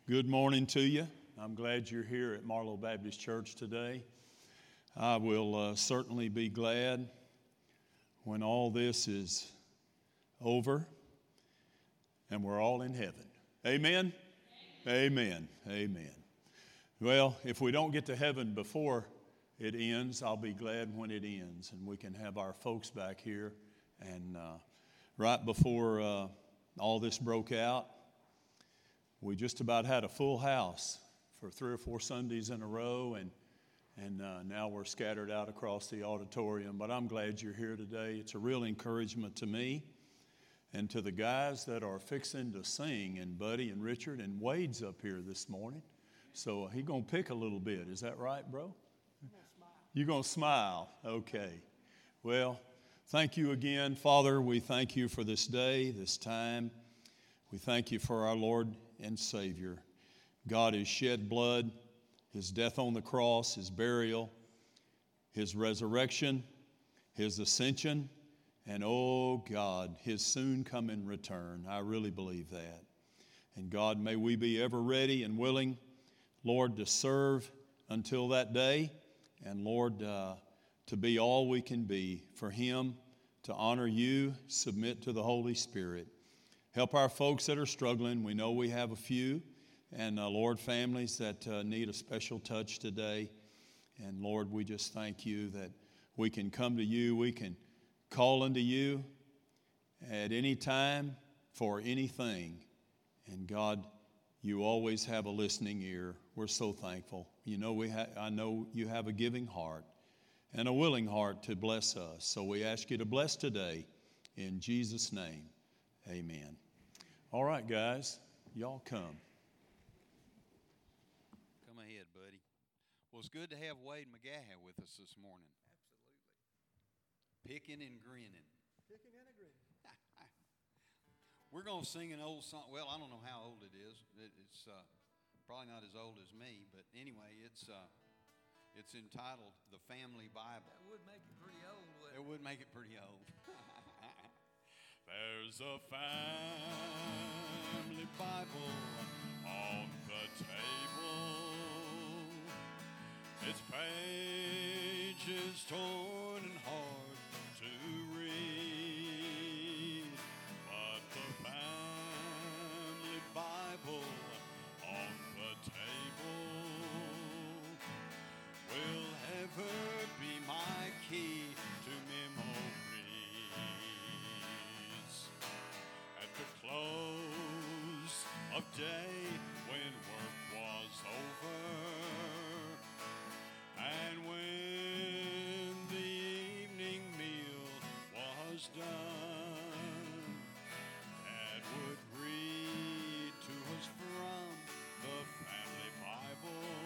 Good morning to you. I'm glad you're here at Marlow Baptist Church today. I will certainly be glad when all this is over and we're all in heaven. Amen? Amen. Amen. Well, if we don't get to heaven before it ends, I'll be glad when it ends and we can have our folks back here. And right before all this broke out, we just about had a full house for 3 or 4 Sundays in a row, and now we're scattered out across the auditorium. But I'm glad you're here today. It's a real encouragement to me and to the guys that are fixing to sing, and Buddy and Richard and Wade's up here this morning. So he's going to pick a little bit. Is that right, bro? You're going to smile. Okay. Well, thank you again, Father. We thank you for this day, this time. We thank you for our Lord and Savior. God has shed blood, His death on the cross, His burial, His resurrection, His ascension, and oh God, His soon coming return. I really believe that. And God, may we be ever ready and willing, Lord, to serve until that day, and Lord, to be all we can be for Him, to honor you, submit to the Holy Spirit. Help our folks that are struggling. We know we have a few. And Lord, families that need a special touch today. And Lord, we just thank you that we can come to you. We can call unto you at any time for anything. And God, you always have a listening ear. We're so thankful. You know, I know you have a giving heart and a willing heart to bless us. So we ask you to bless today in Jesus' name. Amen. All right, guys, y'all come. Come ahead, buddy. Well, it's good to have Wade McGaha with us this morning. Absolutely. Picking and grinning. Picking and a grinning. We're going to sing an old song. Well, I don't know how old it is. It's probably not as old as me, but anyway, it's entitled The Family Bible. That would make it pretty old, wouldn't it? It would make it pretty old. There's a family Bible on the table. Its pages torn and hard to read, but the family Bible on the table will ever be my key to memories. At the close of day, when work was over, and when the evening meal was done, Dad would read to us from the family Bible,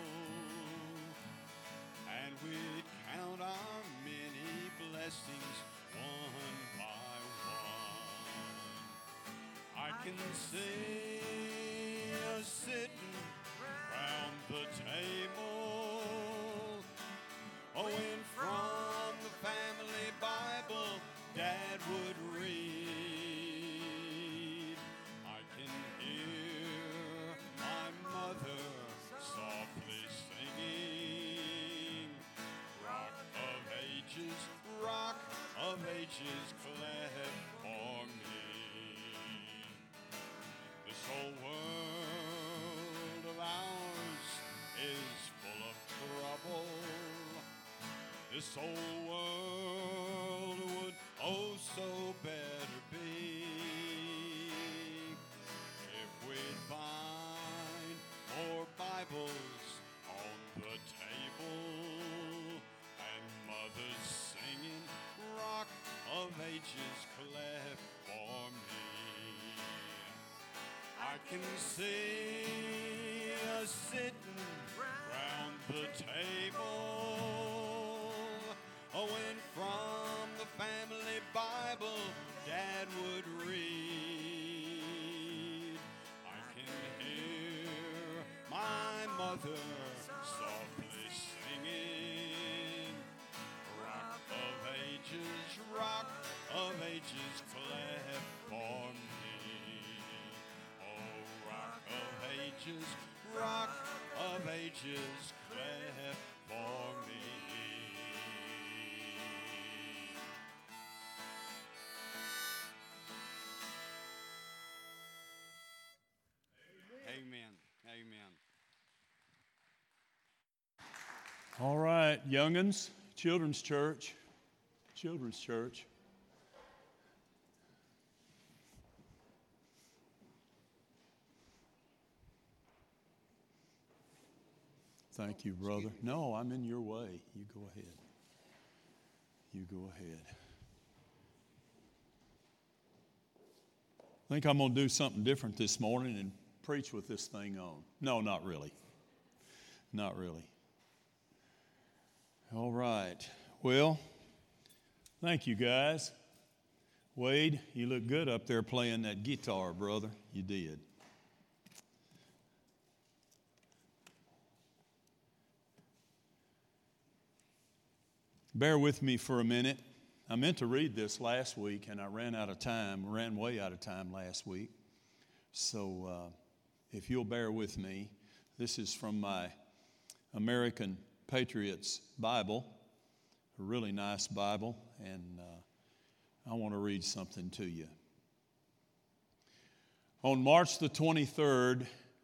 and we'd count our many blessings one by one. I can see us sitting round the table, and from the family Bible Dad would read. I can hear my mother softly singing, Rock of ages, cleft for me. This whole world of ours is full of trouble. This whole world would oh so better be if we'd find more Bibles on the table and mothers singing Rock of Ages cleft for me. I can see us sitting round the table, and from the family Bible Dad would read. I can hear my mother softly singing, Rock of ages, cleft for me. Oh, Rock of ages. ages, Rock of Ages, cleft for me. Amen. Amen. All right, young'uns, Children's Church. Children's Church. Thank you, brother. No, I'm in your way. You go ahead. You go ahead. I think I'm going to do something different this morning and preach with this thing on. No, not really. Not really. All right. Well, thank you, guys. Wade, you look good up there playing that guitar, brother. You did. Bear with me for a minute. I meant to read this last week, and I ran way out of time last week. So if you'll bear with me, this is from my American Patriots Bible, a really nice Bible, and I want to read something to you. On March the 23rd,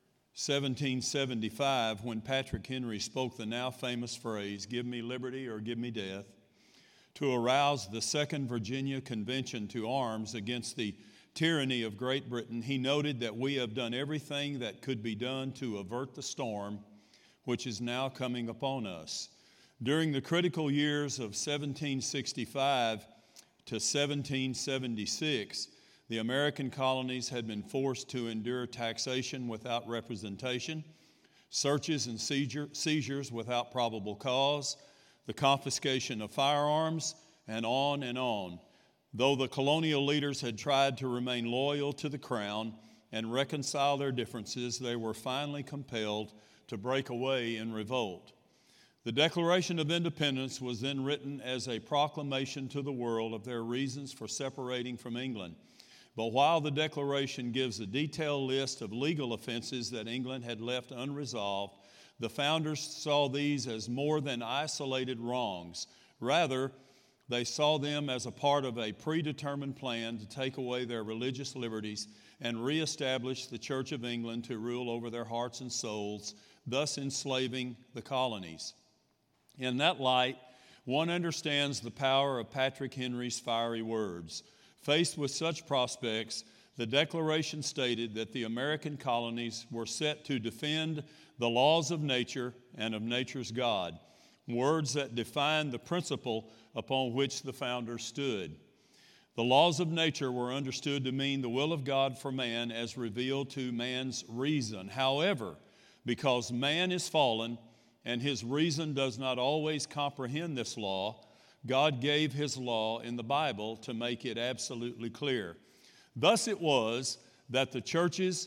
1775, when Patrick Henry spoke the now famous phrase, "Give me liberty or give me death," to arouse the Second Virginia Convention to arms against the tyranny of Great Britain, he noted that we have done everything that could be done to avert the storm which is now coming upon us. During the critical years of 1765 to 1776, the American colonies had been forced to endure taxation without representation, searches and seizures without probable cause, the confiscation of firearms, and on and on. Though the colonial leaders had tried to remain loyal to the crown and reconcile their differences, they were finally compelled to break away in revolt. The Declaration of Independence was then written as a proclamation to the world of their reasons for separating from England. But while the Declaration gives a detailed list of legal offenses that England had left unresolved, the founders saw these as more than isolated wrongs. Rather, they saw them as a part of a predetermined plan to take away their religious liberties and reestablish the Church of England to rule over their hearts and souls, thus enslaving the colonies. In that light, one understands the power of Patrick Henry's fiery words. Faced with such prospects, the Declaration stated that the American colonies were set to defend the laws of nature and of nature's God, words that define the principle upon which the founders stood. The laws of nature were understood to mean the will of God for man as revealed to man's reason. However, because man is fallen and his reason does not always comprehend this law, God gave his law in the Bible to make it absolutely clear. Thus it was the churches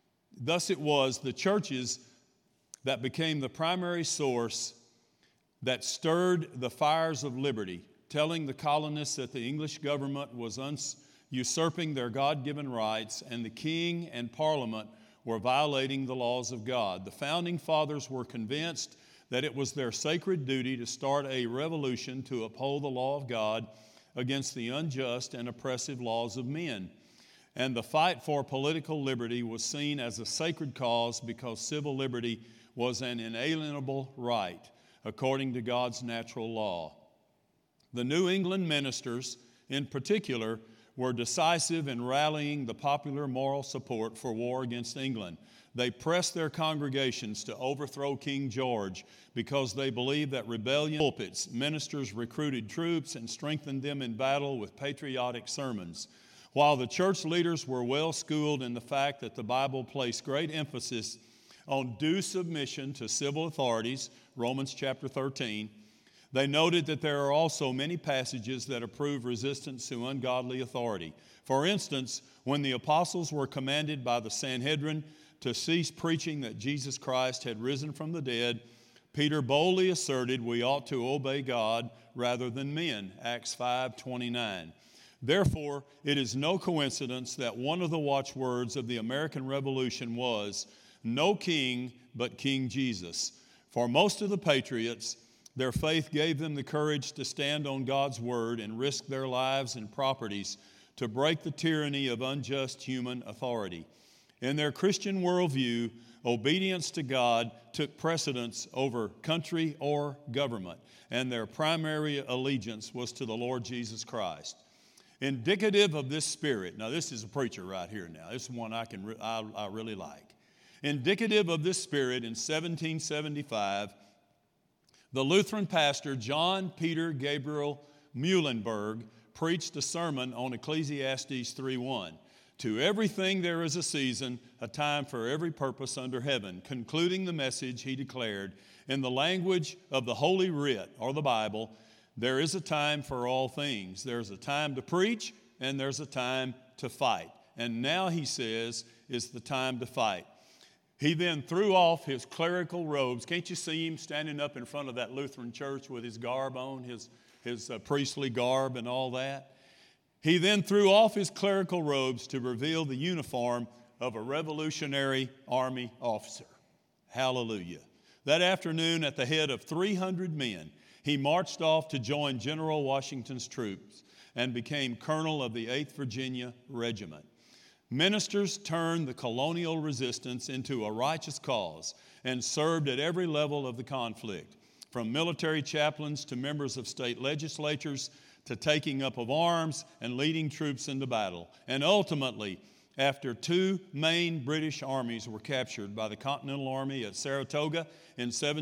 that became the primary source that stirred the fires of liberty, telling the colonists that the English government was usurping their God-given rights and the king and parliament were violating the laws of God. The founding fathers were convinced that it was their sacred duty to start a revolution to uphold the law of God against the unjust and oppressive laws of men. And the fight for political liberty was seen as a sacred cause because civil liberty was an inalienable right, according to God's natural law. The New England ministers, in particular, were decisive in rallying the popular moral support for war against England. They pressed their congregations to overthrow King George because they believed that rebellion pulpits. Ministers recruited troops and strengthened them in battle with patriotic sermons. While the church leaders were well schooled in the fact that the Bible placed great emphasis on due submission to civil authorities, Romans chapter 13, they noted that there are also many passages that approve resistance to ungodly authority. For instance, when the apostles were commanded by the Sanhedrin to cease preaching that Jesus Christ had risen from the dead, Peter boldly asserted we ought to obey God rather than men, Acts 5:29. Therefore, it is no coincidence that one of the watchwords of the American Revolution was, no king but King Jesus. For most of the patriots, their faith gave them the courage to stand on God's word and risk their lives and properties to break the tyranny of unjust human authority. In their Christian worldview, obedience to God took precedence over country or government, and their primary allegiance was to the Lord Jesus Christ. Indicative of this spirit, now this is a preacher right here now. This is one I really like. Indicative of this spirit, in 1775, the Lutheran pastor John Peter Gabriel Muhlenberg preached a sermon on Ecclesiastes 3:1. To everything there is a season, a time for every purpose under heaven. Concluding the message, he declared, in the language of the Holy Writ, or the Bible, there is a time for all things. There's a time to preach, and there's a time to fight. And now, he says, is the time to fight. He then threw off his clerical robes. Can't you see him standing up in front of that Lutheran church with his garb on, his priestly garb and all that? He then threw off his clerical robes to reveal the uniform of a Revolutionary Army officer. Hallelujah. That afternoon, at the head of 300 men, he marched off to join General Washington's troops and became colonel of the 8th Virginia Regiment. Ministers turned the colonial resistance into a righteous cause and served at every level of the conflict, from military chaplains to members of state legislatures to taking up of arms and leading troops into battle. And ultimately, after two main British armies were captured by the Continental Army at Saratoga in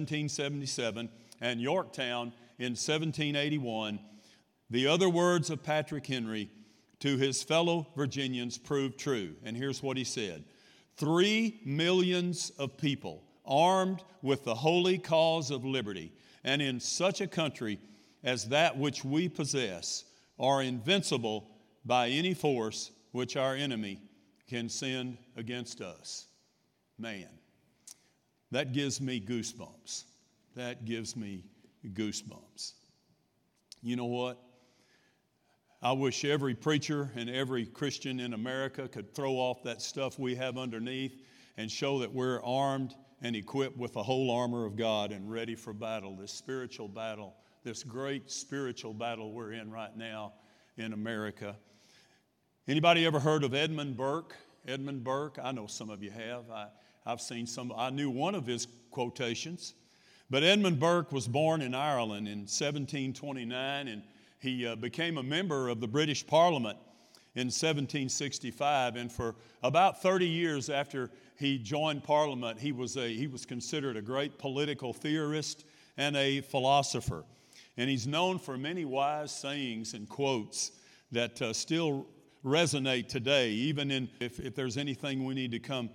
1777 and Yorktown in 1781, the other words of Patrick Henry to his fellow Virginians proved true. And here's what he said: 3 millions of people armed with the holy cause of liberty, and in such a country as that which we possess, are invincible by any force which our enemy can send against us. Man, that gives me goosebumps. That gives me goosebumps. You know what? I wish every preacher and every Christian in America could throw off that stuff we have underneath and show that we're armed and equipped with the whole armor of God and ready for battle, this spiritual battle, this great spiritual battle we're in right now in America. Anybody ever heard of Edmund Burke? Edmund Burke, I know some of you have. I've seen some. I knew one of his quotations. But Edmund Burke was born in Ireland in 1729, and he became a member of the British Parliament in 1765. And for about 30 years after he joined Parliament, he was considered a great political theorist and a philosopher. And he's known for many wise sayings and quotes that still resonate today, even if there's anything we need to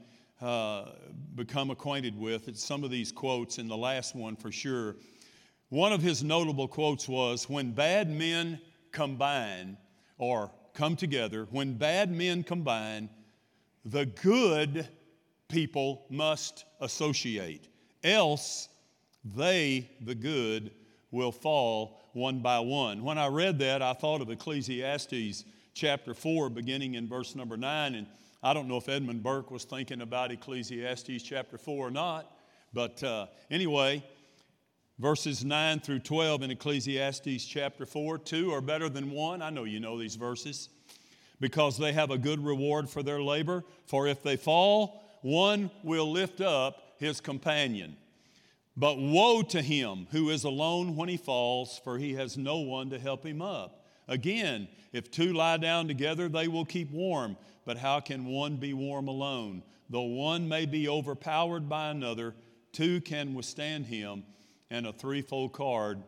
become acquainted with. It's some of these quotes, and the last one for sure. One of his notable quotes was, when bad men combine or come together, when bad men combine, the good people must associate, else they, the good, will fall one by one. When I read that, I thought of Ecclesiastes chapter 4, beginning in verse number 9, and I don't know if Edmund Burke was thinking about Ecclesiastes chapter 4 or not, but anyway, verses 9 through 12 in Ecclesiastes chapter 4, 2 are better than one. I know you know these verses. Because they have a good reward for their labor. For if they fall, one will lift up his companion. But woe to him who is alone when he falls, for he has no one to help him up. Again, if two lie down together, they will keep warm. But how can one be warm alone? Though one may be overpowered by another, two can withstand him, and a threefold cord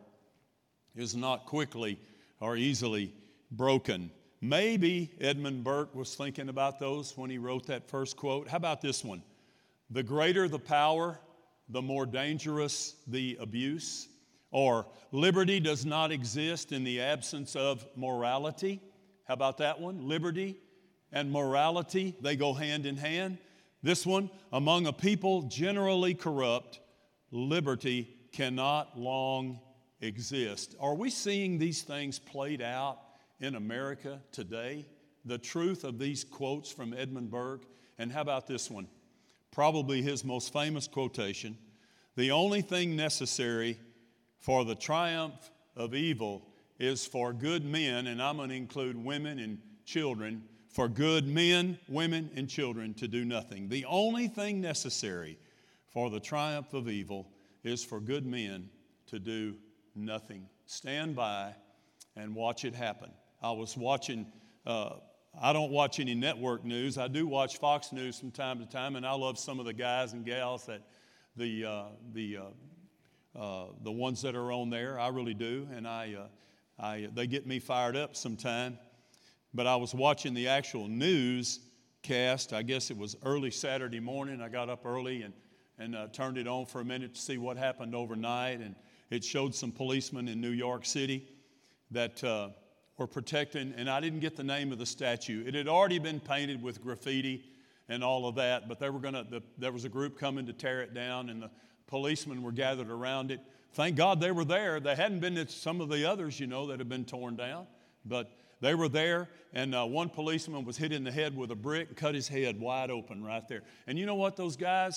is not quickly or easily broken. Maybe Edmund Burke was thinking about those when he wrote that first quote. How about this one? The greater the power, the more dangerous the abuse. Or liberty does not exist in the absence of morality. How about that one? Liberty and morality, they go hand in hand. This one, among a people generally corrupt, liberty cannot long exist. Are we seeing these things played out in America today? The truth of these quotes from Edmund Burke. And how about this one? probably his most famous quotation, "The only thing necessary for the triumph of evil is for good men," and I'm going to include women and children, "for good men, women, and children to do nothing." The only thing necessary for the triumph of evil is for good men to do nothing. Stand by and watch it happen. I was watching, I don't watch any network news. I do watch Fox News from time to time, and I love some of the guys and gals that the ones that are on there. I really do, and they get me fired up sometime. But I was watching the actual newscast. I guess it was early Saturday morning. I got up early and turned it on for a minute to see what happened overnight, and it showed some policemen in New York City that were protecting, and I didn't get the name of the statue. It had already been painted with graffiti and all of that, but there was a group coming to tear it down, and the policemen were gathered around it. Thank God they were there. They hadn't been at some of the others, that had been torn down, but they were there, and one policeman was hit in the head with a brick and cut his head wide open right there. And you know what, those guys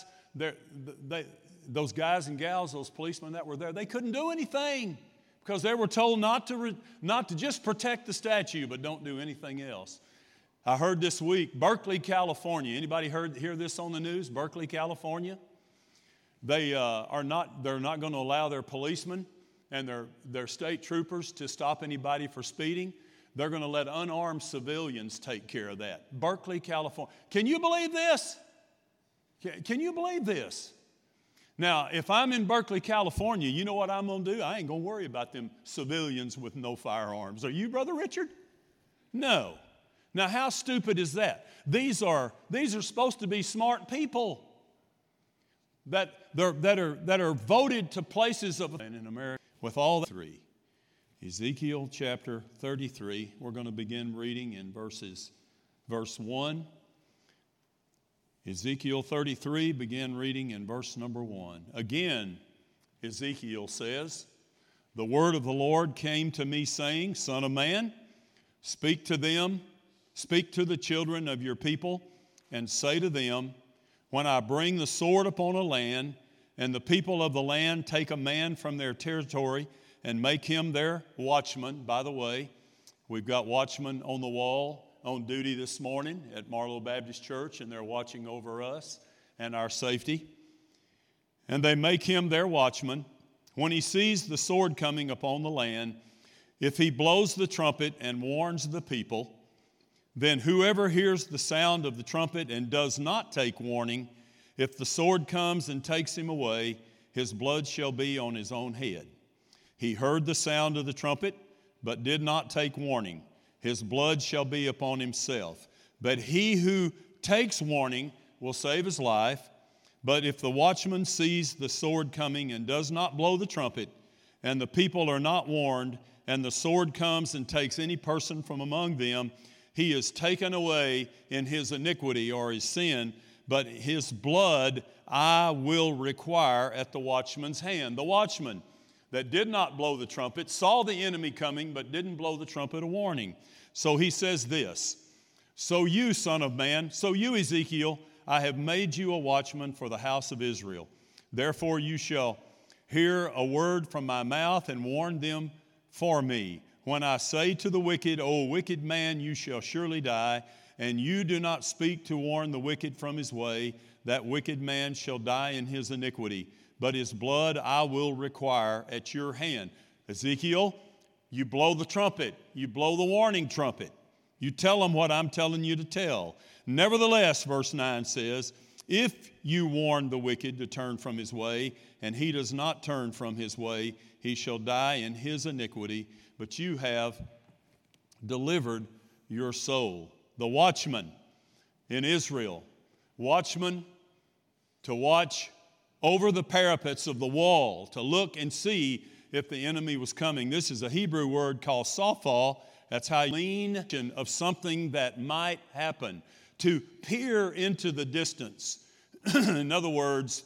and gals, those policemen that were there, they couldn't do anything because they were told not to just protect the statue, but don't do anything else. I heard this week, Berkeley, California. Anybody hear this on the news? Berkeley, California. They're not going to allow their policemen and their state troopers to stop anybody for speeding. They're going to let unarmed civilians take care of that. Berkeley, California. Can you believe this? Can you believe this? Now, if I'm in Berkeley, California, you know what I'm going to do? I ain't going to worry about them civilians with no firearms. Are you, Brother Richard? No. Now, how stupid is that? These are supposed to be smart people that are voted to places in America with all that. Ezekiel chapter 33. We're going to begin reading in verse 1. Ezekiel 33, begin reading in verse number 1. Again, Ezekiel says, "The word of the Lord came to me, saying, Son of man, speak to the children of your people, and say to them, when I bring the sword upon a land, and the people of the land take a man from their territory and make him their watchman." By the way, we've got watchmen on the wall on duty this morning at Marlow Baptist Church, and they're watching over us and our safety. "And they make him their watchman. When he sees the sword coming upon the land, if he blows the trumpet and warns the people, then whoever hears the sound of the trumpet and does not take warning, if the sword comes and takes him away, his blood shall be on his own head. He heard the sound of the trumpet, but did not take warning. His blood shall be upon himself. But he who takes warning will save his life. But if the watchman sees the sword coming and does not blow the trumpet, and the people are not warned, and the sword comes and takes any person from among them, he is taken away in his iniquity," or his sin, "but his blood I will require at the watchman's hand." The watchman that did not blow the trumpet saw the enemy coming, but didn't blow the trumpet of warning. So he says this, "So you, son of man, so you, Ezekiel, I have made you a watchman for the house of Israel. Therefore you shall hear a word from my mouth and warn them for me. When I say to the wicked, O wicked man, you shall surely die, and you do not speak to warn the wicked from his way, that wicked man shall die in his iniquity, but his blood I will require at your hand." Ezekiel, you blow the trumpet. You blow the warning trumpet. You tell them what I'm telling you to tell. "Nevertheless," verse 9 says, "if you warn the wicked to turn from his way, and he does not turn from his way, he shall die in his iniquity, but you have delivered your soul." The watchman in Israel, watchman to watch over the parapets of the wall, to look and see if the enemy was coming. This is a Hebrew word called sophal. That's how you lean of something that might happen. To peer into the distance. In other words,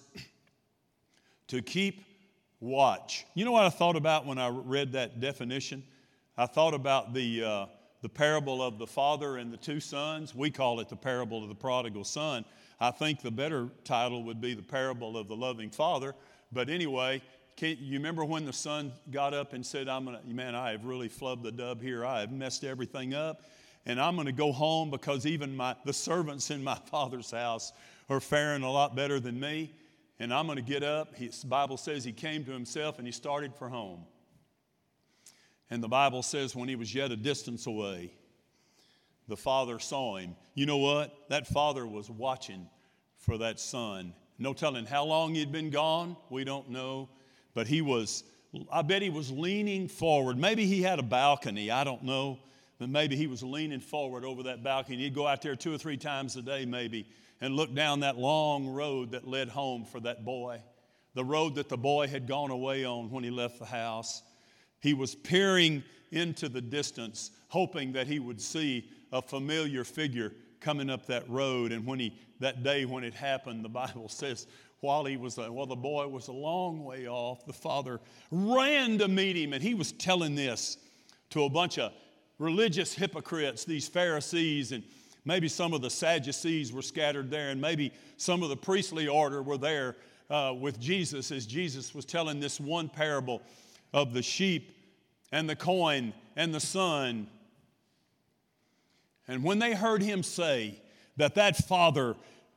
to keep watch. You know what I thought about when I read that definition? I thought about the the parable of the father and the two sons. We call it the parable of the prodigal son. I think the better title would be the parable of the loving father. But anyway, you remember when the son got up and said, man, I have really flubbed the dub here. I have messed everything up. And I'm going to go home because even the servants in my father's house are faring a lot better than me. And I'm going to get up. The Bible says he came to himself and he started for home. And the Bible says when he was yet a distance away, the father saw him. You know what? That father was watching for that son. No telling how long he'd been gone. We don't know. But I bet he was leaning forward. Maybe he had a balcony. I don't know. But maybe he was leaning forward over that balcony. He'd go out there 2 or 3 times a day maybe and look down that long road that led home for that boy. The road that the boy had gone away on when he left the house. He was peering into the distance, hoping that he would see a familiar figure coming up that road. And that day when it happened, the Bible says, while the boy was a long way off, the father ran to meet him. And he was telling this to a bunch of religious hypocrites, these Pharisees, and maybe some of the Sadducees were scattered there, and maybe some of the priestly order were there with Jesus as Jesus was telling this one parable of the sheep and the coin and the son. And when they heard him say that father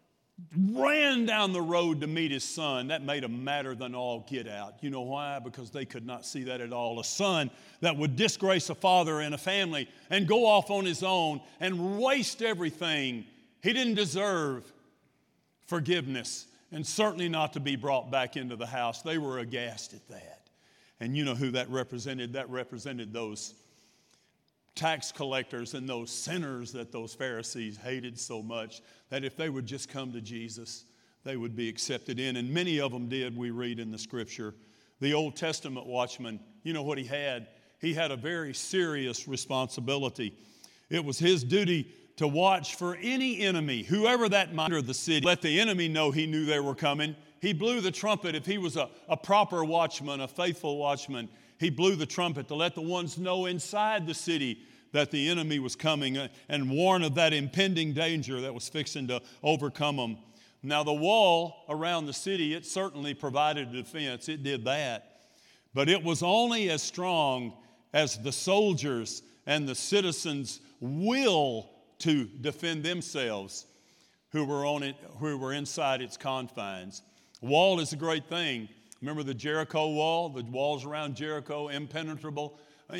ran down the road to meet his son, that made them madder than all get out. You know why? Because they could not see that at all. A son that would disgrace a father and a family and go off on his own and waste everything. He didn't deserve forgiveness and certainly not to be brought back into the house. They were aghast at that. And you know who that represented? That represented those tax collectors and those sinners that those Pharisees hated so much that if they would just come to Jesus, they would be accepted in. And many of them did, we read in the Scripture. The Old Testament watchman, you know what he had? He had a very serious responsibility. It was his duty to watch for any enemy, whoever that might be of the city. Let the enemy know he knew they were coming. He blew the trumpet if he was a proper watchman, a faithful watchman. He blew the trumpet to let the ones know inside the city that the enemy was coming and warn of that impending danger that was fixing to overcome them. Now, the wall around the city, it certainly provided a defense. It did that. But it was only as strong as the soldiers and the citizens' will to defend themselves who were inside its confines. A wall is a great thing. Remember the Jericho wall? The walls around Jericho, impenetrable,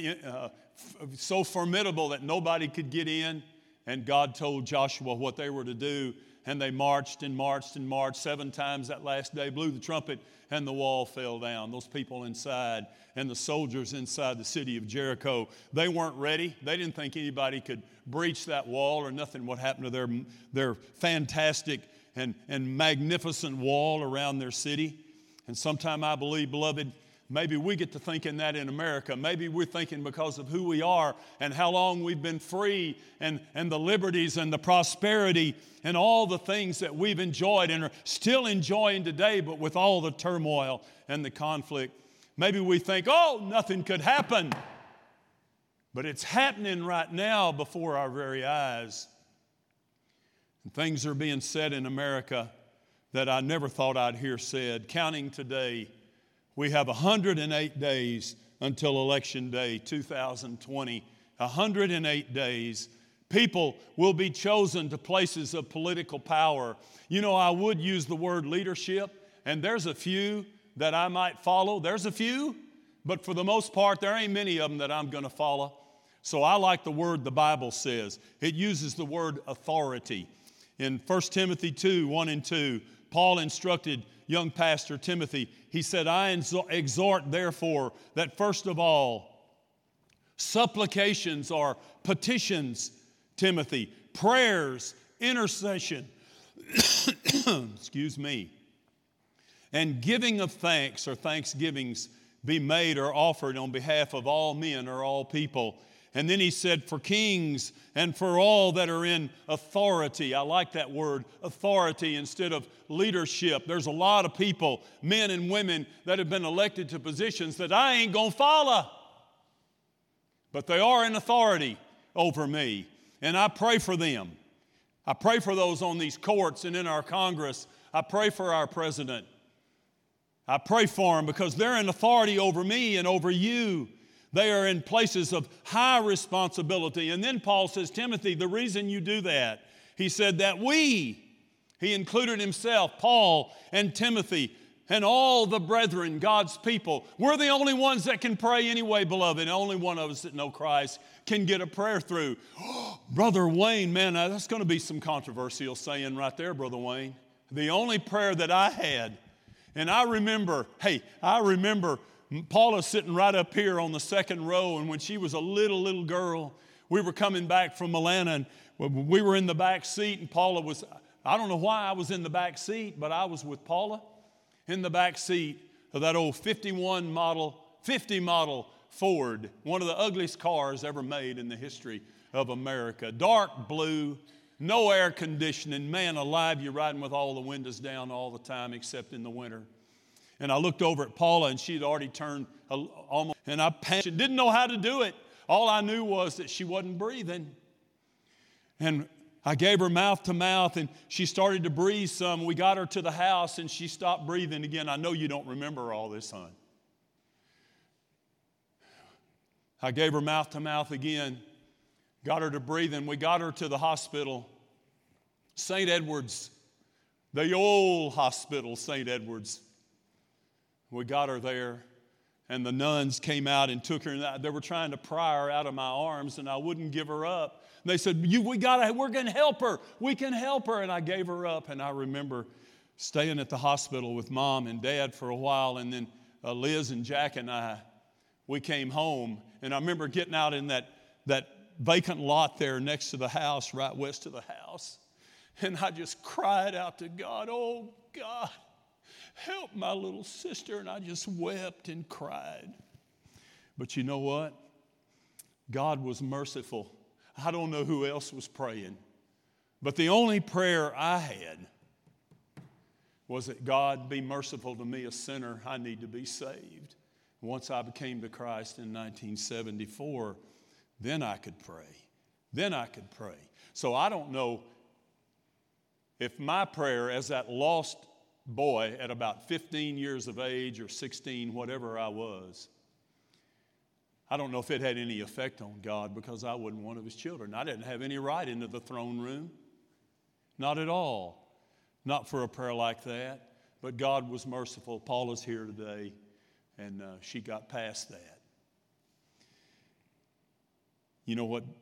so formidable that nobody could get in. And God told Joshua what they were to do. And they marched and marched and marched 7 times that last day, blew the trumpet, and the wall fell down. Those people inside and the soldiers inside the city of Jericho, they weren't ready. They didn't think anybody could breach that wall or nothing would happen to their fantastic and magnificent wall around their city. And sometime I believe, beloved, maybe we get to thinking that in America. Maybe we're thinking because of who we are and how long we've been free and the liberties and the prosperity and all the things that we've enjoyed and are still enjoying today, but with all the turmoil and the conflict. Maybe we think, oh, nothing could happen. But it's happening right now before our very eyes. And things are being said in America that I never thought I'd hear said. Counting today, we have 108 days until Election Day 2020. 108 days. People will be chosen to places of political power. You know, I would use the word leadership, and there's a few that I might follow. There's a few, but for the most part, there ain't many of them that I'm going to follow. So I like the word the Bible says. It uses the word authority. In 1 Timothy 2, 1 and 2, Paul instructed young pastor Timothy, he said, I exhort therefore that first of all, supplications or petitions, Timothy, prayers, intercession, excuse me, and giving of thanks or thanksgivings be made or offered on behalf of all men or all people. And then he said, for kings and for all that are in authority. I like that word, authority, instead of leadership. There's a lot of people, men and women, that have been elected to positions that I ain't going to follow. But they are in authority. over me. And I pray for them. I pray for those on these courts and in our Congress. I pray for our president. I pray for them because they're in authority over me and over you. They are in places of high responsibility. And then Paul says, Timothy, the reason you do that, he said that he included himself, Paul and Timothy, and all the brethren, God's people. We're the only ones that can pray anyway, beloved. Only one of us that know Christ can get a prayer through. Brother Wayne, man, that's going to be some controversial saying right there, Brother Wayne. The only prayer that I had, and I remember Paula sitting right up here on the second row, and when she was a little girl, we were coming back from Atlanta, and we were in the back seat, and Paula was, I don't know why I was in the back seat, but I was with Paula in the back seat of that old 50 model Ford, one of the ugliest cars ever made in the history of America. Dark blue, no air conditioning. Man alive, you're riding with all the windows down all the time except in the winter. And I looked over at Paula, and she'd already turned almost, and I panicked. Didn't know how to do it. All I knew was that she wasn't breathing. And I gave her mouth to mouth, and she started to breathe some. We got her to the house, and she stopped breathing again. I know you don't remember all this, hon. I gave her mouth to mouth again, got her to breathe, and we got her to the hospital, St. Edward's, the old hospital, St. Edward's. We got her there, and the nuns came out and took her, and they were trying to pry her out of my arms, and I wouldn't give her up. They said, we're going to help her. We can help her. And I gave her up, and I remember staying at the hospital with Mom and Dad for a while, and then Liz and Jack and I, we came home, and I remember getting out in that vacant lot there next to the house, right west of the house, and I just cried out to God, oh, God, help my little sister, and I just wept and cried. But you know what? God was merciful. I don't know who else was praying, but the only prayer I had was that God be merciful to me, a sinner. I need to be saved. Once I became to Christ in 1974, then I could pray. Then I could pray. So I don't know if my prayer as that lost boy at about 15 years of age or 16, whatever I was, I don't know if it had any effect on God because I wasn't one of his children. I didn't have any right into the throne room. Not at all. Not for a prayer like that. But God was merciful. Paula's here today, and she got past that. You know what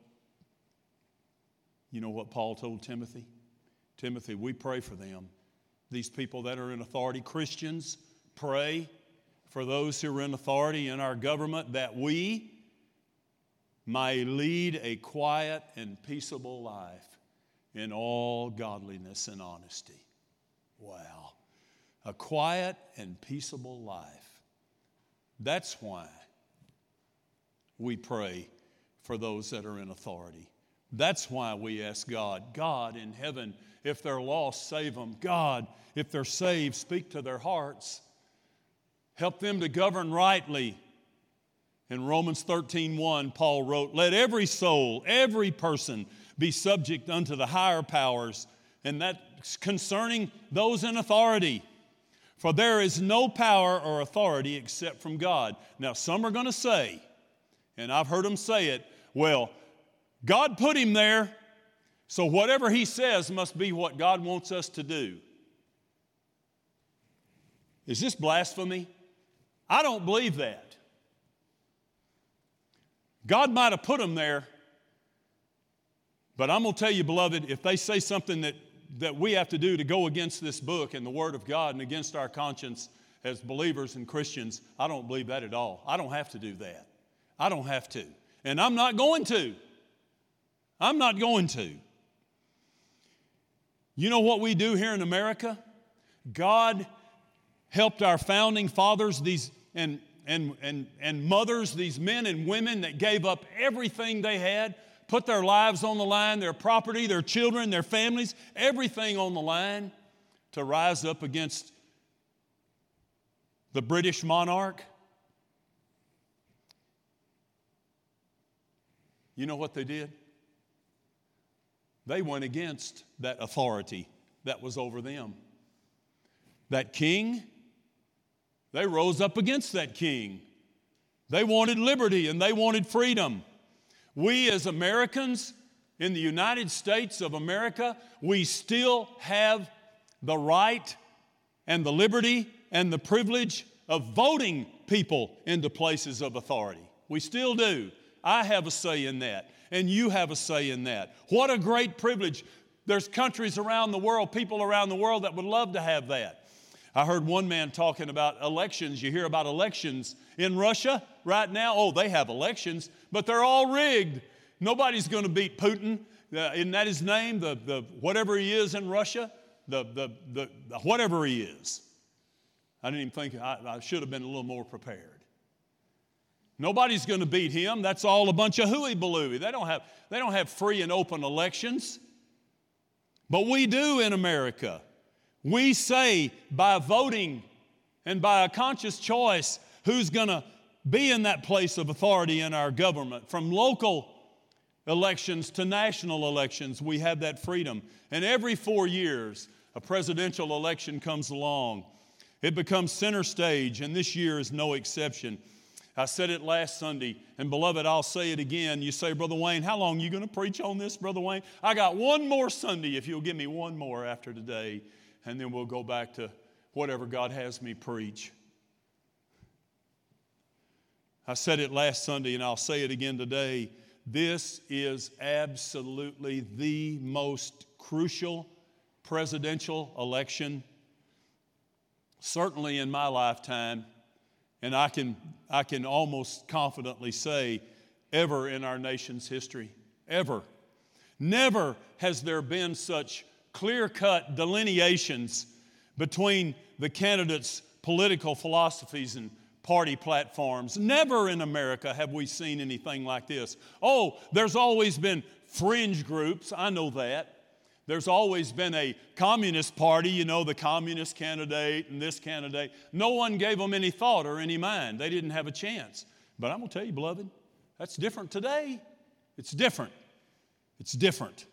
Paul told Timothy? Timothy, we pray for them. These people that are in authority, Christians, pray for those who are in authority in our government, that we may lead a quiet and peaceable life in all godliness and honesty. Wow. A quiet and peaceable life. That's why we pray for those that are in authority. That's why we ask God, God in heaven, if they're lost, save them. God, if they're saved, speak to their hearts. Help them to govern rightly. In Romans 13:1, Paul wrote, let every soul, every person be subject unto the higher powers, and that's concerning those in authority. For there is no power or authority except from God. Now, some are going to say, and I've heard them say it, well, God put him there, so whatever he says must be what God wants us to do. Is this blasphemy? I don't believe that. God might have put them there, but I'm going to tell you, beloved, if they say something that we have to do to go against this book and the Word of God and against our conscience as believers and Christians, I don't believe that at all. I don't have to do that. I don't have to. And I'm not going to. I'm not going to. You know what we do here in America? God helped our founding fathers, and mothers, these men and women that gave up everything they had, put their lives on the line, their property, their children, their families, everything on the line to rise up against the British monarch. You know what they did? they went against that authority that was over them. That king, they rose up against that king. They wanted liberty and they wanted freedom. We as Americans in the United States of America, we still have the right and the liberty and the privilege of voting people into places of authority. We still do. I have a say in that, and you have a say in that. What a great privilege. There's countries around the world, people around the world that would love to have that. I heard one man talking about elections. You hear about elections in Russia right now. Oh, they have elections, but they're all rigged. Nobody's going to beat Putin. Isn't that his name? The whatever he is in Russia, the whatever he is. I didn't even think, I should have been a little more prepared. Nobody's going to beat him. That's all a bunch of hooey-balooey. They don't have free and open elections. But we do in America. We say by voting and by a conscious choice who's going to be in that place of authority in our government. From local elections to national elections, we have that freedom. And every 4 years, a presidential election comes along. It becomes center stage, and this year is no exception. I said it last Sunday, and beloved, I'll say it again. You say, Brother Wayne, how long are you going to preach on this, Brother Wayne? I got one more Sunday if you'll give me one more after today, and then we'll go back to whatever God has me preach. I said it last Sunday, and I'll say it again today. This is absolutely the most crucial presidential election, certainly in my lifetime, and I can almost confidently say ever in our nation's history, ever. Never has there been such clear-cut delineations between the candidates' political philosophies and party platforms. Never in America have we seen anything like this. Oh, there's always been fringe groups, I know that. There's always been a communist party, you know, the communist candidate and this candidate. No one gave them any thought or any mind. They didn't have a chance. But I'm going to tell you, beloved, that's different today. It's different. It's different.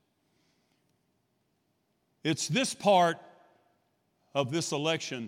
It's this part of this election.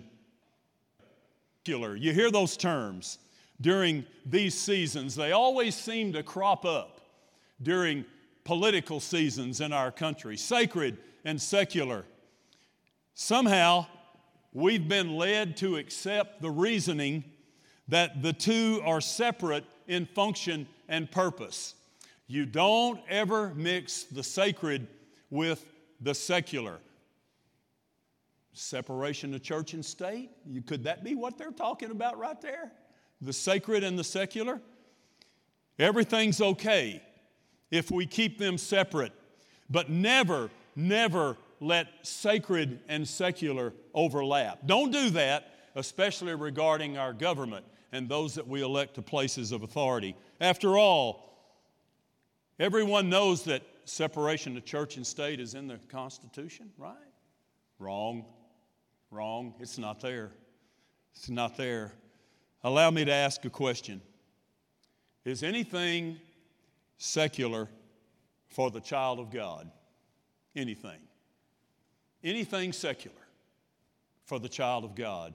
You hear those terms during these seasons. They always seem to crop up during political seasons in our country, sacred and secular. Somehow, we've been led to accept the reasoning that the two are separate in function and purpose. You don't ever mix the sacred with the secular. Separation of church and state? Could that be what they're talking about right there? The sacred and the secular? Everything's okay if we keep them separate, but never let sacred and secular overlap. Don't do that, especially regarding our government and those that we elect to places of authority. After all, everyone knows that separation of church and state is in the Constitution, right? Wrong. It's not there. It's not there. Allow me to ask a question. Is anything secular for the child of God? Anything. Anything secular for the child of God.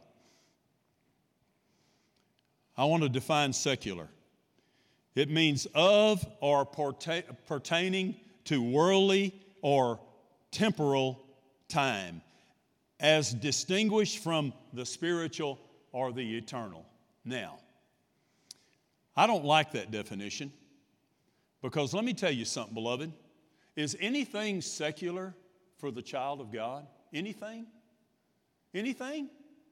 I want to define secular. It means of or pertaining to worldly or temporal time, as distinguished from the spiritual or the eternal. Now, I don't like that definition because let me tell you something, beloved. Is anything secular for the child of God? Anything? Anything?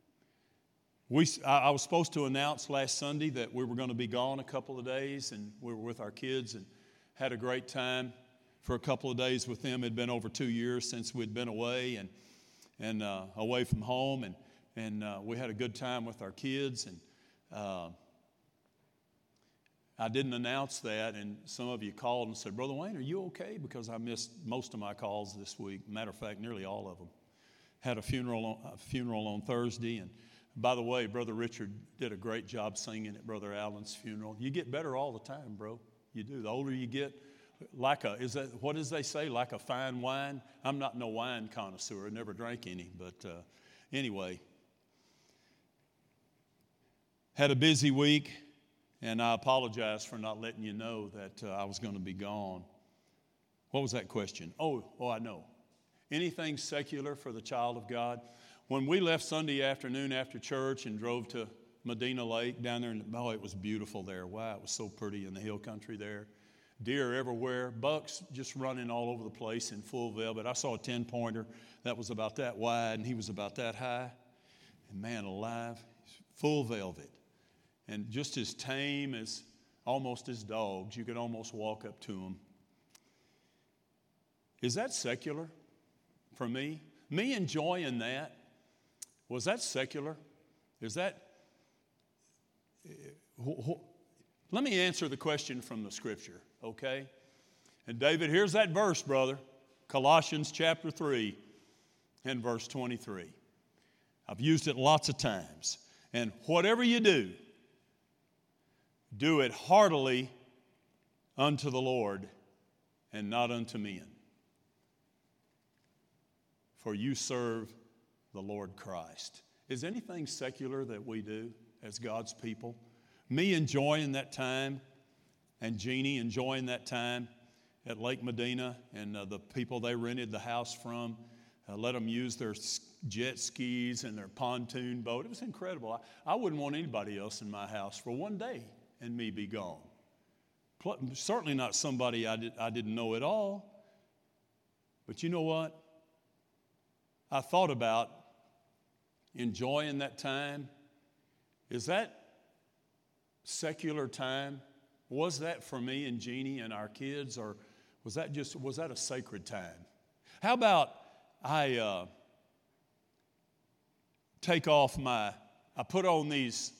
I was supposed to announce last Sunday that we were going to be gone a couple of days, and we were with our kids and had a great time for a couple of days with them. It had been over 2 years since we'd been away and away from home, and we had a good time with our kids. And I didn't announce that, and some of you called and said, Brother Wayne, are you okay? Because I missed most of my calls this week. Matter of fact, nearly all of them. Had a funeral on Thursday, and by the way, Brother Richard did a great job singing at Brother Allen's funeral. You get better all the time, bro. You do. The older you get, what does they say, like a fine wine? I'm not no wine connoisseur, I never drank any, but anyway. Had a busy week, and I apologize for not letting you know that I was going to be gone. What was that question? Oh, I know. Anything secular for the child of God? When we left Sunday afternoon after church and drove to Medina Lake down there, it was beautiful there. Wow, it was so pretty in the hill country there. Deer everywhere, bucks just running all over the place in full velvet. I saw a 10-pointer that was about that wide, and he was about that high. And man alive, full velvet. And just as tame as almost as dogs. You could almost walk up to them. Is that secular for me? Me enjoying that, was that secular? Is that... Let me answer the question from the Scripture, okay? And David, here's that verse, brother. Colossians chapter 3 and verse 23. I've used it lots of times. And whatever you do, do it heartily unto the Lord and not unto men. For you serve the Lord Christ. Is anything secular that we do as God's people? Me enjoying that time, and Jeannie enjoying that time at Lake Medina, and the people they rented the house from, let them use their jet skis and their pontoon boat. It was incredible. I wouldn't want anybody else in my house for one day and me be gone. Certainly not somebody I didn't know at all. But you know what? I thought about enjoying that time. Is that secular time? Was that for me and Jeannie and our kids, or was that a sacred time? How about I put on these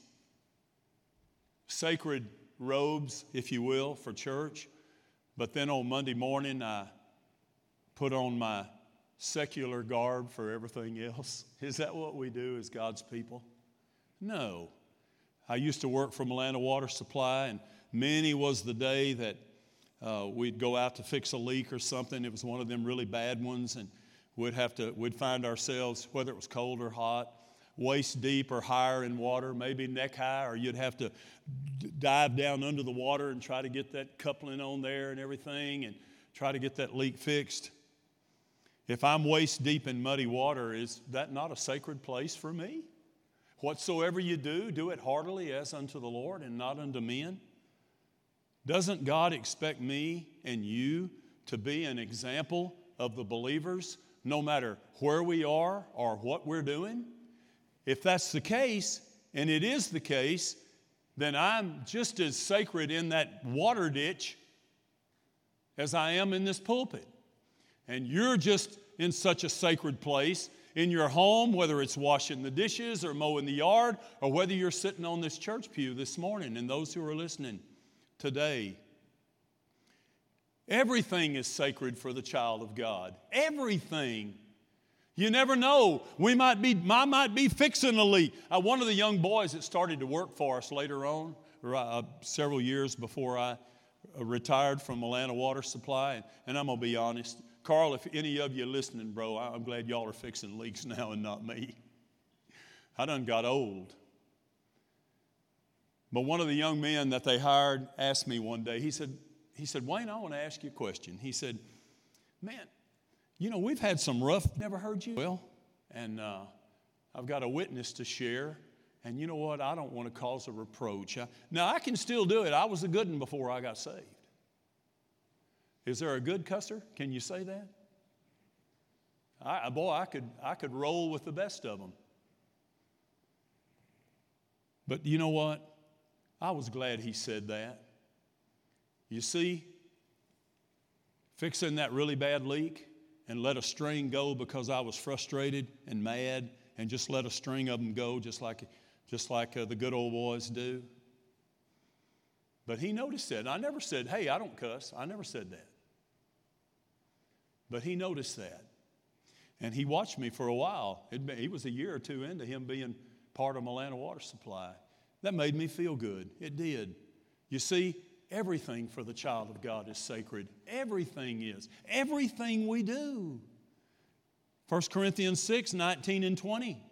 sacred robes, if you will, for church, but then on Monday morning I put on my secular garb for everything else? Is that what we do as God's people? No. I used to work for Milano Water Supply, and many was the day that we'd go out to fix a leak or something. It was one of them really bad ones, and we'd find ourselves, whether it was cold or hot, waist deep or higher in water, maybe neck high, or you'd have to dive down under the water and try to get that coupling on there and everything and try to get that leak fixed. If I'm waist deep in muddy water, is that not a sacred place for me? Whatsoever you do, do it heartily as unto the Lord and not unto men. Doesn't God expect me and you to be an example of the believers, no matter where we are or what we're doing? If that's the case, and it is the case, then I'm just as sacred in that water ditch as I am in this pulpit. And you're just in such a sacred place in your home, whether it's washing the dishes or mowing the yard, or whether you're sitting on this church pew this morning, and those who are listening today. Everything is sacred for the child of God. Everything. You never know. I might be fixing a leak. One of the young boys that started to work for us later on, several years before I retired from Milano Water Supply, and I'm going to be honest, Carl, if any of you are listening, bro, I'm glad y'all are fixing leaks now and not me. I done got old. But one of the young men that they hired asked me one day, he said, Wayne, I want to ask you a question. He said, man, we've had some rough, never heard you. Well, and I've got a witness to share, and you know what? I don't want to cause a reproach. Now, I can still do it. I was a good one before I got saved. Is there a good cusser? Can you say that? I could roll with the best of them. But you know what? I was glad he said that. You see, fixing that really bad leak and let a string go because I was frustrated and mad, and just let a string of them go just like the good old boys do. But he noticed it. I never said, hey, I don't cuss. I never said that. But he noticed that. And he watched me for a while. He was a year or two into him being part of Milano Water Supply. That made me feel good. It did. You see, Everything for the child of God is sacred. Everything is. Everything we do. 1 Corinthians 6, 19 and 20.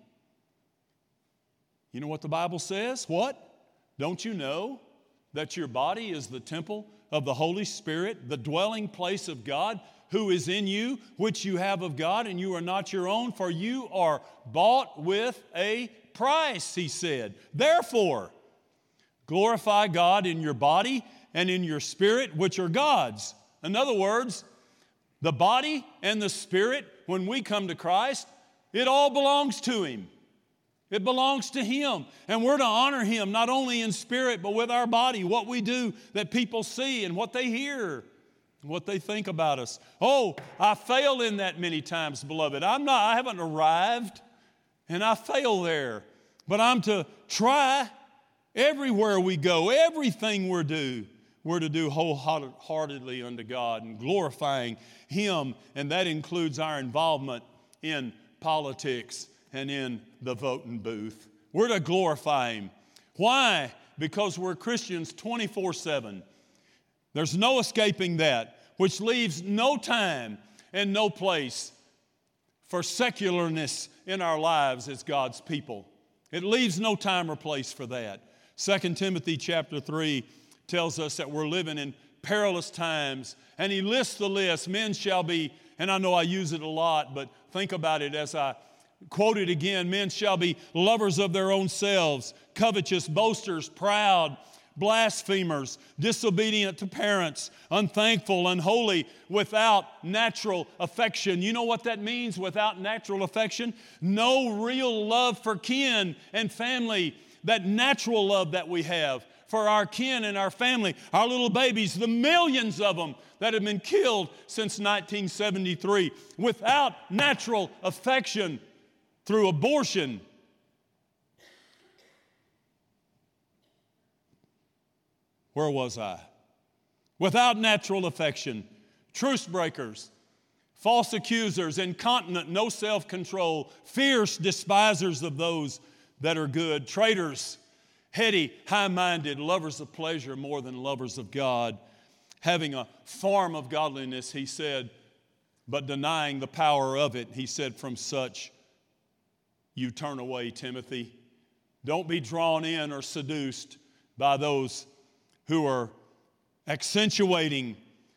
You know what the Bible says? What? Don't you know that your body is the temple of the Holy Spirit, the dwelling place of God, who is in you, which you have of God, and you are not your own, for you are bought with a price, he said. Therefore, glorify God in your body and in your spirit, which are God's. In other words, the body and the spirit, when we come to Christ, it all belongs to Him. It belongs to Him. And we're to honor Him not only in spirit, but with our body, what we do that people see and what they hear, what they think about us. Oh, I fail in that many times, beloved. I haven't arrived, and I fail there. But I'm to try everywhere we go, everything we're to do wholeheartedly unto God and glorifying Him, and that includes our involvement in politics and in the voting booth. We're to glorify Him. Why? Because we're Christians 24/7. There's no escaping that, which leaves no time and no place for secularness in our lives as God's people. It leaves no time or place for that. 2 Timothy chapter 3 tells us that we're living in perilous times, and he lists the list. Men shall be, and I know I use it a lot, but think about it as I quote it again. Men shall be lovers of their own selves, covetous, boasters, proud, blasphemers, disobedient to parents, unthankful, unholy, without natural affection. You know what that means, without natural affection? No real love for kin and family, that natural love that we have for our kin and our family, our little babies, the millions of them that have been killed since 1973, without natural affection through abortion. Where was I? Without natural affection, truce breakers, false accusers, incontinent, no self-control, fierce despisers of those that are good, traitors, heady, high-minded, lovers of pleasure more than lovers of God, having a form of godliness, he said, but denying the power of it. He said, from such you turn away, Timothy. Don't be drawn in or seduced by those who are accentuating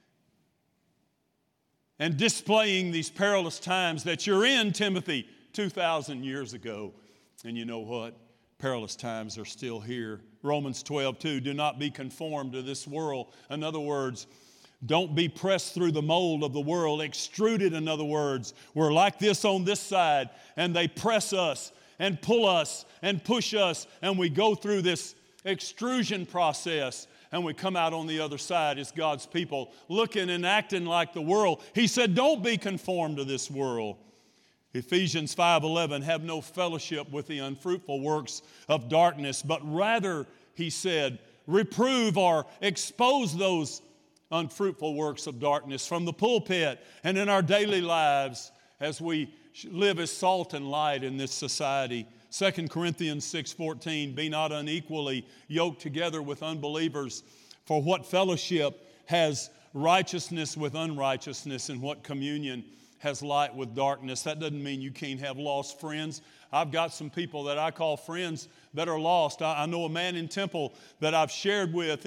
and displaying these perilous times that you're in, Timothy, 2,000 years ago. And you know what? Perilous times are still here. Romans 12:2, do not be conformed to this world. In other words, don't be pressed through the mold of the world, extruded, in other words. We're like this on this side, and they press us and pull us and push us, and we go through this extrusion process, and we come out on the other side as God's people, looking and acting like the world. He said, don't be conformed to this world. Ephesians 5:11, have no fellowship with the unfruitful works of darkness, but rather, he said, reprove or expose those unfruitful works of darkness from the pulpit and in our daily lives as we live as salt and light in this society. 2 Corinthians 6:14, be not unequally yoked together with unbelievers, for what fellowship has righteousness with unrighteousness, and what communion has light with darkness? That doesn't mean you can't have lost friends. I've got some people that I call friends that are lost. I know a man in Temple that I've shared with,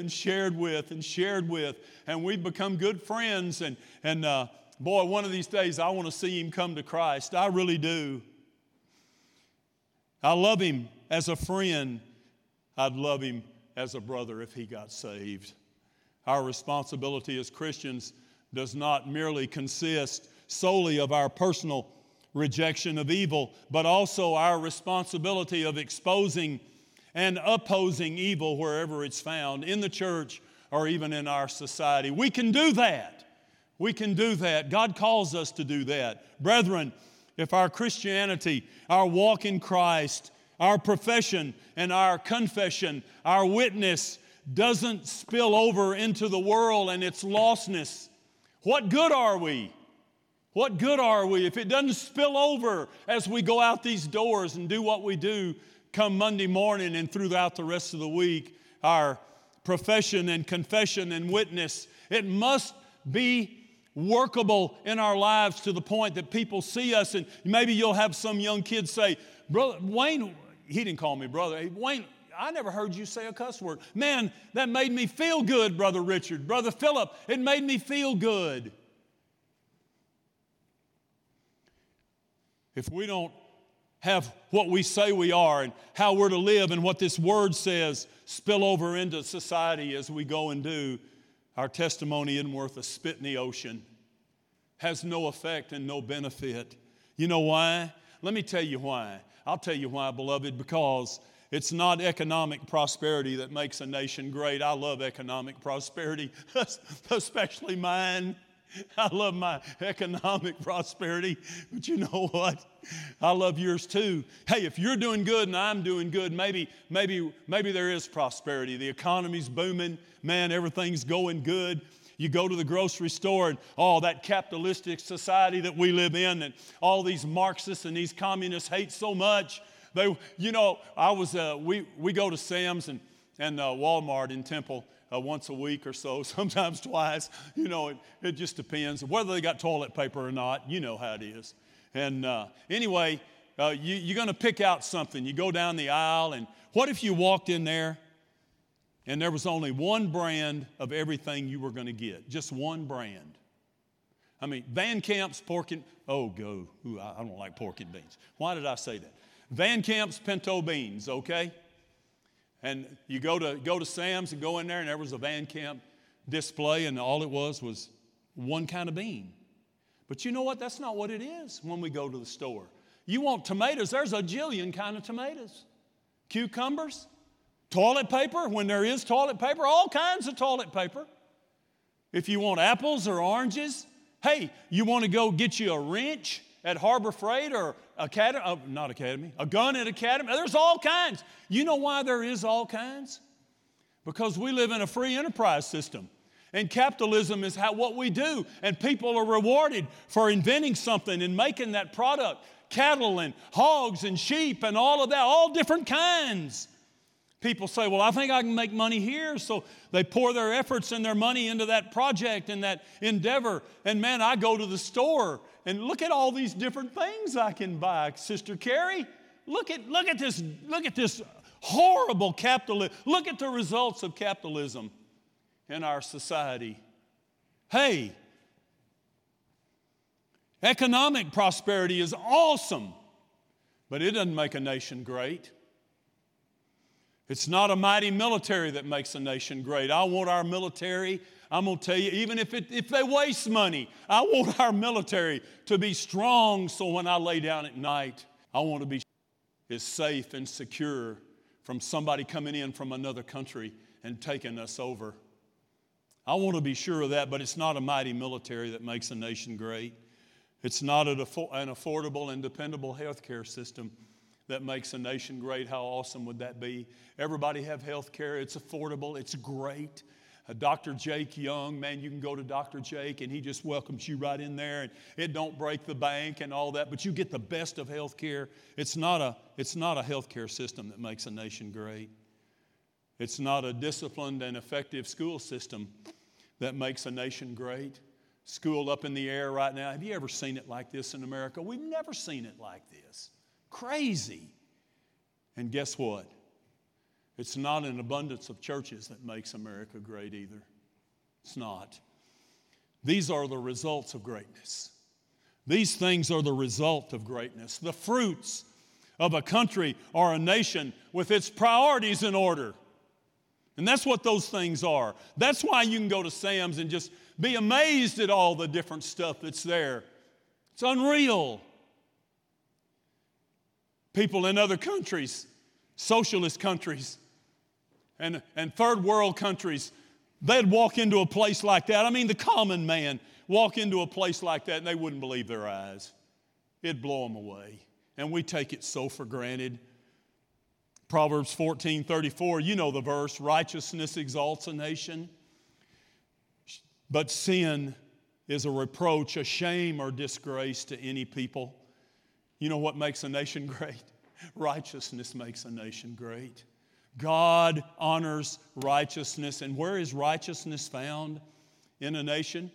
and we've become good friends. And boy, one of these days I want to see him come to Christ. I really do. I love him as a friend. I'd love him as a brother if he got saved. Our responsibility as Christians does not merely consist solely of our personal rejection of evil, but also our responsibility of exposing and opposing evil wherever it's found, in the church or even in our society. We can do that. We can do that. God calls us to do that. Brethren, if our Christianity, our walk in Christ, our profession and our confession, our witness doesn't spill over into the world and its lostness, what good are we? What good are we if it doesn't spill over as we go out these doors and do what we do come Monday morning and throughout the rest of the week? Our profession and confession and witness. It must be workable in our lives to the point that people see us, and maybe you'll have some young kids say, Brother Wayne, he didn't call me brother. Hey, Wayne, I never heard you say a cuss word. Man, that made me feel good, Brother Richard. Brother Philip, it made me feel good. If we don't have what we say we are and how we're to live and what this word says spill over into society as we go and do, our testimony isn't worth a spit in the ocean. Has no effect and no benefit. You know why? Let me tell you why. I'll tell you why, beloved, because it's not economic prosperity that makes a nation great. I love economic prosperity, especially mine. I love my economic prosperity, but you know what? I love yours too. Hey, if you're doing good and I'm doing good, maybe there is prosperity. The economy's booming. Man, everything's going good. You go to the grocery store and that capitalistic society that we live in and all these Marxists and these communists hate so much. We go to Sam's and Walmart in Temple once a week or so, sometimes twice. It just depends. Whether they got toilet paper or not, you know how it is. And anyway, you're going to pick out something. You go down the aisle, and what if you walked in there and there was only one brand of everything you were going to get? Just one brand. I mean, Van Camp's pork and... I don't like pork and beans. Why did I say that? Van Camp's pinto beans, okay? And you go to Sam's and go in there, and there was a Van Camp display, and all it was one kind of bean. But you know what? That's not what it is when we go to the store. You want tomatoes, there's a jillion kind of tomatoes. Cucumbers, toilet paper, when there is toilet paper, all kinds of toilet paper. If you want apples or oranges, hey, you want to go get you a wrench at Harbor Freight or a gun at Academy. There's all kinds. You know why there is all kinds? Because we live in a free enterprise system. And capitalism is what we do. And people are rewarded for inventing something and making that product. Cattle and hogs and sheep and all of that, all different kinds. People say, well, I think I can make money here. So they pour their efforts and their money into that project and that endeavor. And man, I go to the store and look at all these different things I can buy. Sister Carrie, look at this horrible capitalism. Look at the results of capitalism in our society. Hey, economic prosperity is awesome, but it doesn't make a nation great. It's not a mighty military that makes a nation great. I want our military, I'm going to tell you, even if they waste money, I want our military to be strong so when I lay down at night, I want to be as safe and secure from somebody coming in from another country and taking us over. I want to be sure of that, but it's not a mighty military that makes a nation great. It's not an affordable and dependable health care system that makes a nation great. How awesome would that be? Everybody have health care. It's affordable. It's great. Dr. Jake Young, man, you can go to Dr. Jake and he just welcomes you right in there, and it don't break the bank and all that, but you get the best of health care. It's not a health care system that makes a nation great. It's not a disciplined and effective school system that makes a nation great. School up in the air right now. Have you ever seen it like this in America? We've never seen it like this. Crazy. And guess what? It's not an abundance of churches that makes America great either. It's not. These are the results of greatness. These things are the result of greatness. The fruits of a country or a nation with its priorities in order. And that's what those things are. That's why you can go to Sam's and just be amazed at all the different stuff that's there. It's unreal. People in other countries, socialist countries, and third world countries, they'd walk into a place like that. I mean, the common man walk into a place like that and they wouldn't believe their eyes. It'd blow them away. And we take it so for granted. Proverbs 14:34, you know the verse, righteousness exalts a nation, but sin is a reproach, a shame, or disgrace to any people. You know what makes a nation great? Righteousness makes a nation great. God honors righteousness. And where is righteousness found in a nation?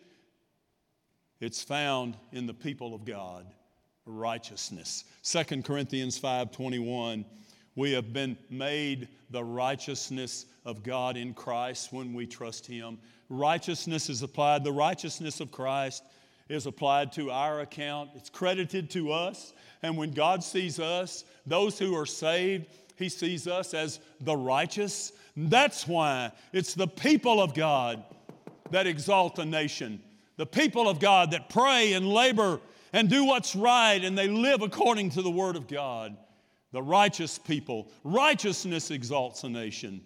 It's found in the people of God. Righteousness. 2 Corinthians 5:21, we have been made the righteousness of God in Christ when we trust Him. Righteousness is applied. The righteousness of Christ is applied to our account. It's credited to us. And when God sees us, those who are saved, He sees us as the righteous. That's why it's the people of God that exalt a nation. The people of God that pray and labor and do what's right, and they live according to the Word of God. The righteous people. Righteousness exalts a nation.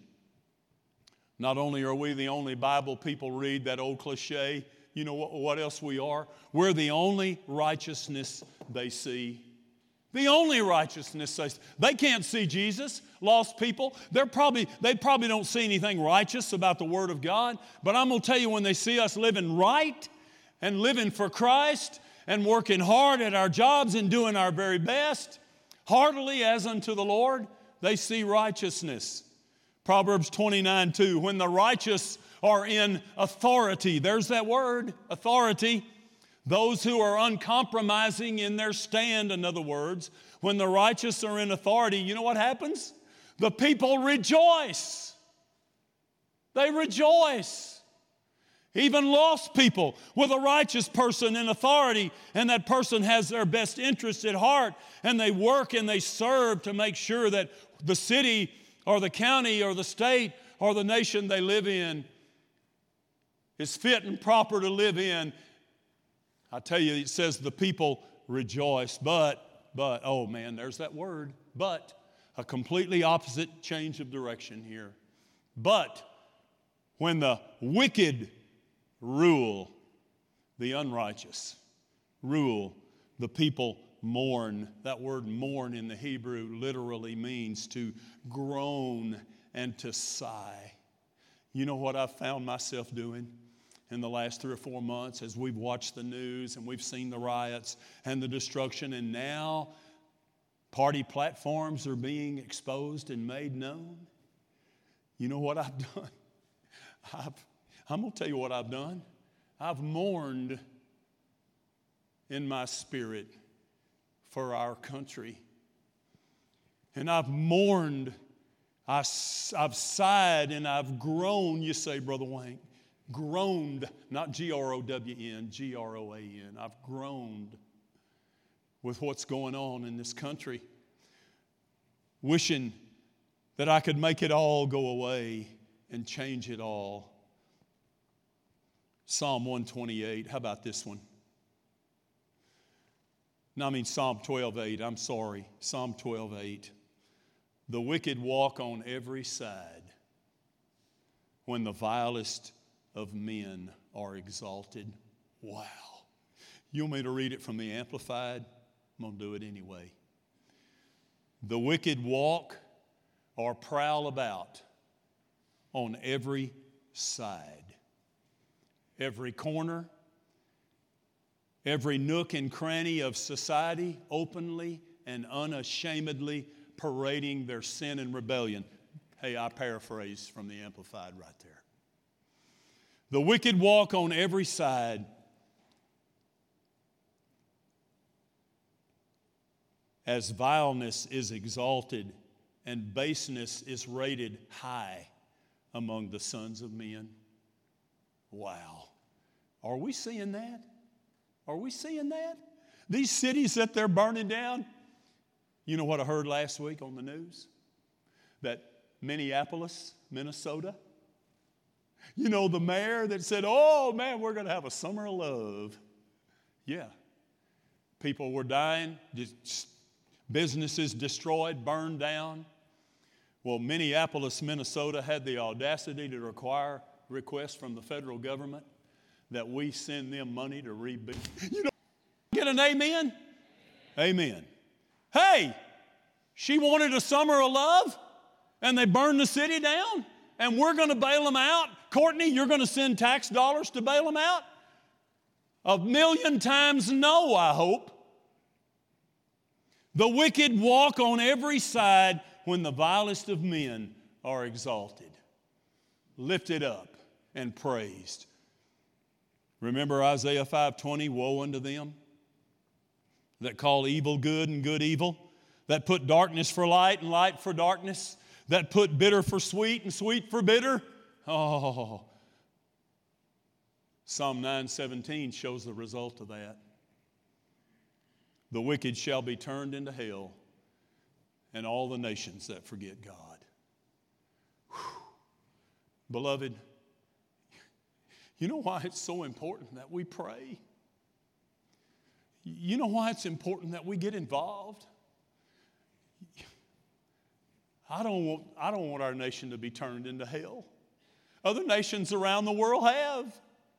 Not only are we the only Bible people read that old cliche, you know what else we are? We're the only righteousness they see. The only righteousness they see. They can't see Jesus. Lost people, they probably don't see anything righteous about the Word of God. But I'm going to tell you, when they see us living right and living for Christ and working hard at our jobs and doing our very best, heartily as unto the Lord, they see righteousness. Proverbs 29:2, when the righteous are in authority, there's that word, authority. Those who are uncompromising in their stand, in other words, when the righteous are in authority, you know what happens? The people rejoice. They rejoice. Even lost people with a righteous person in authority, and that person has their best interests at heart, and they work and they serve to make sure that the city or the county or the state or the nation they live in is fit and proper to live in. I tell you, it says the people rejoice, but, oh man, there's that word, but, a completely opposite change of direction here. But when the wicked rule, the unrighteous rule, the people mourn. That word mourn in the Hebrew literally means to groan and to sigh. You know what I've found myself doing in the last 3 or 4 months as we've watched the news and we've seen the riots and the destruction, and now party platforms are being exposed and made known? You know what I've done? I'm going to tell you what I've done. I've mourned in my spirit for our country. And I've mourned, I've sighed and I've groaned. You say, Brother Wayne, groaned, not G-R-O-W-N, G-R-O-A-N. I've groaned with what's going on in this country, wishing that I could make it all go away and change it all. Psalm 128, how about this one? No, I mean Psalm 12:8, I'm sorry, Psalm 12:8. The wicked walk on every side when the vilest of men are exalted. Wow. You want me to read it from the Amplified? I'm going to do it anyway. The wicked walk or prowl about on every side. Every corner, every nook and cranny of society, openly and unashamedly parading their sin and rebellion. Hey, I paraphrased from the Amplified right there. The wicked walk on every side as vileness is exalted and baseness is rated high among the sons of men. Wow. Are we seeing that? Are we seeing that? These cities that they're burning down. You know what I heard last week on the news? That Minneapolis, Minnesota, you know, the mayor that said, oh man, we're going to have a summer of love. Yeah. People were dying, businesses destroyed, burned down. Well, Minneapolis, Minnesota had the audacity to request from the federal government that we send them money to rebuild. You know, get an amen? Amen. Hey, she wanted a summer of love and they burned the city down and we're going to bail them out. Courtney, you're going to send tax dollars to bail them out? 1,000,000 times no, I hope. The wicked walk on every side when the vilest of men are exalted, lifted up, and praised. Remember Isaiah 5:20, woe unto them that call evil good and good evil, that put darkness for light and light for darkness, that put bitter for sweet and sweet for bitter. Oh, Psalm 9:17 shows the result of that. The wicked shall be turned into hell, and all the nations that forget God. Whew. Beloved, you know why it's so important that we pray? You know why it's important that we get involved? I don't want our nation to be turned into hell. Other nations around the world have.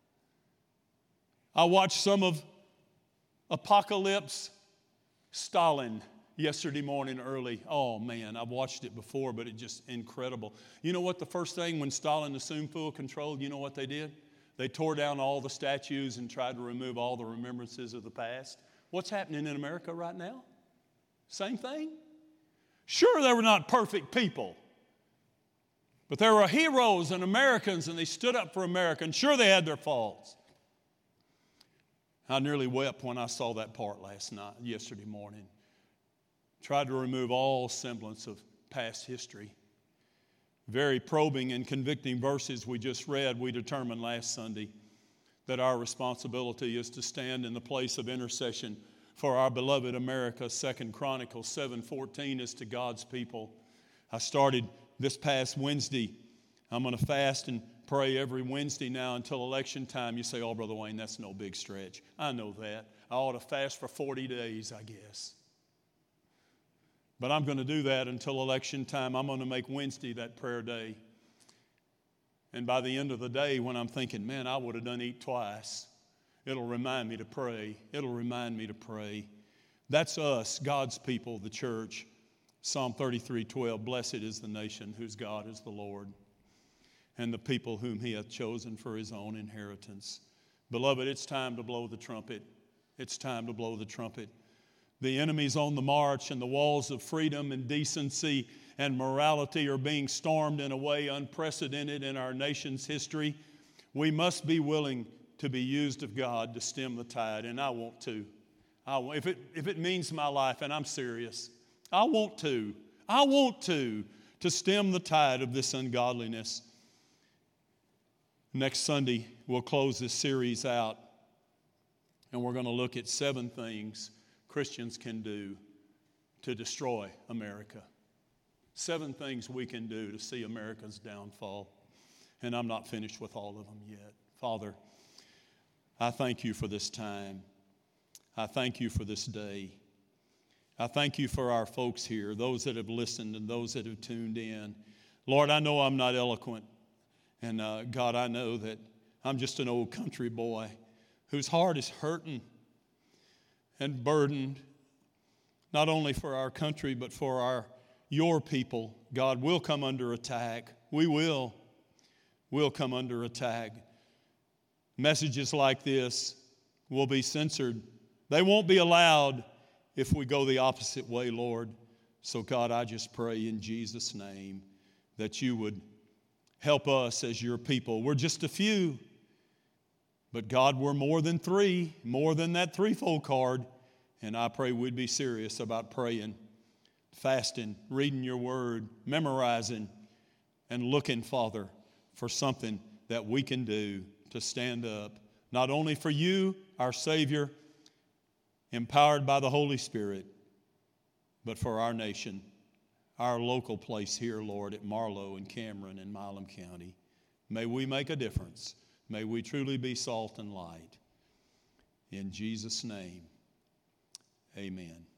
I watched some of Apocalypse Stalin yesterday morning early. Oh man, I've watched it before, but it's just incredible. You know what the first thing when Stalin assumed full control, you know what they did? They tore down all the statues and tried to remove all the remembrances of the past. What's happening in America right now? Same thing. Sure, they were not perfect people, but there were heroes and Americans, and they stood up for America, and sure, they had their faults. I nearly wept when I saw that part yesterday morning. Tried to remove all semblance of past history. Very probing and convicting verses we just read, we determined last Sunday that our responsibility is to stand in the place of intercession for our beloved America. 2 Chronicles 7:14 is to God's people. I started this past Wednesday. I'm going to fast and pray every Wednesday now until election time. You say, oh, Brother Wayne, that's no big stretch. I know that. I ought to fast for 40 days, I guess. But I'm going to do that until election time. I'm going to make Wednesday that prayer day. And by the end of the day, when I'm thinking, man, I would have done eat twice, it'll remind me to pray. It'll remind me to pray. That's us, God's people, the church. Psalm 33:12, blessed is the nation whose God is the Lord, and the people whom he hath chosen for his own inheritance. Beloved, it's time to blow the trumpet. It's time to blow the trumpet. The enemy's on the march, and the walls of freedom and decency and morality are being stormed in a way unprecedented in our nation's history. We must be willing to be used of God to stem the tide, and I want to. If it means my life, and I'm serious, I want to stem the tide of this ungodliness. Next Sunday, we'll close this series out, and we're going to look at 7 things Christians can do to destroy America. 7 things we can do to see America's downfall. And I'm not finished with all of them yet. Father, I thank you for this time. I thank you for this day. I thank you for our folks here, those that have listened and those that have tuned in. Lord, I know I'm not eloquent. And God, I know that I'm just an old country boy whose heart is hurting and burdened, not only for our country, but for your people. God, we'll come under attack. We will. We'll come under attack. Messages like this will be censored. They won't be allowed if we go the opposite way, Lord. So God, I just pray in Jesus' name that you would help us as your people. We're just a few. But God, we're more than 3, more than that threefold card. And I pray we'd be serious about praying, fasting, reading your word, memorizing, and looking, Father, for something that we can do to stand up, not only for you, our Savior, empowered by the Holy Spirit, but for our nation, our local place here, Lord, at Marlow and Cameron and Milam County. May we make a difference. May we truly be salt and light. In Jesus' name, amen.